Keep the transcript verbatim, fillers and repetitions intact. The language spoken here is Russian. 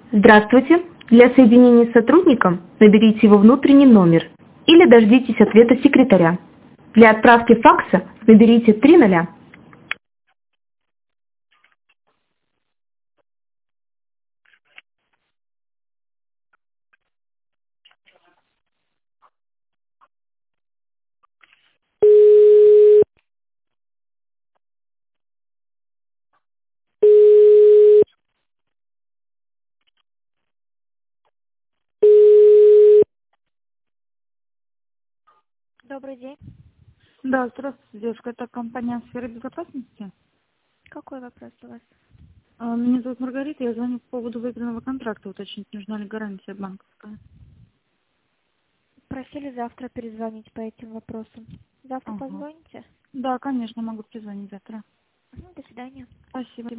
Здравствуйте. Для соединения с сотрудником наберите его внутренний номер или дождитесь ответа секретаря. Для отправки факса наберите три ноля. Добрый день. Да, здравствуйте, девушка. Это компания сферы безопасности. Какой вопрос у вас? А, Меня зовут Маргарита, я звоню по поводу выигранного контракта, уточнить, нужна ли гарантия банковская. Просили завтра перезвонить по этим вопросам. Завтра Ага. позвоните? Да, конечно, могу перезвонить завтра. Мгм, До свидания. Спасибо.